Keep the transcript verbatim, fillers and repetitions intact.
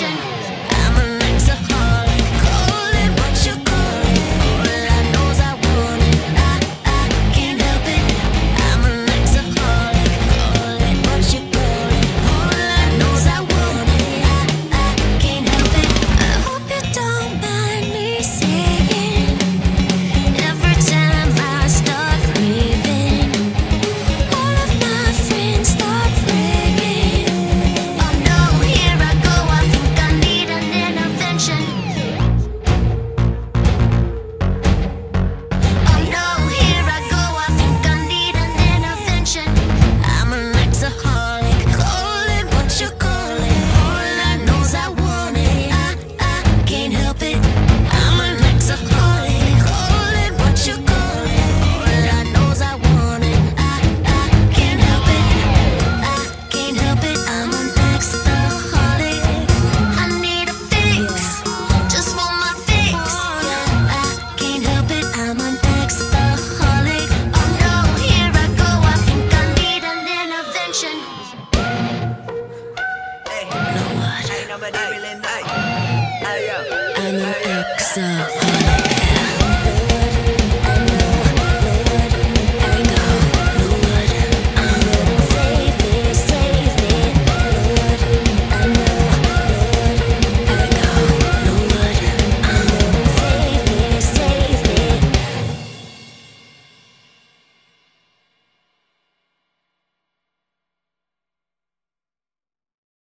intervention. I'm an exaholic, call it what you call it. All I know is I want it, I, I can't help it. I'm an exaholic, call it what you call it. All I know is I want it, I, I can't help it. I hope you don't mind me saying, every time I start craving, all of my friends start praying. Oh no, here I go, I think I need an intervention. Oh no, here I go, I think I need an intervention. I'm an exaholic, call it what you call it. All I know is I want it, I, I can't help it. I'm an exaholic, call it what you call it. All I know is I want it, I, I can't help it. I can't help it, I'm an exaholic. I need a fix, just want my fix. I can't help it, I'm an exaholic. Oh no, here I go, I think I need an intervention. Know what? Ain't nobody really know. I'm an exaholic.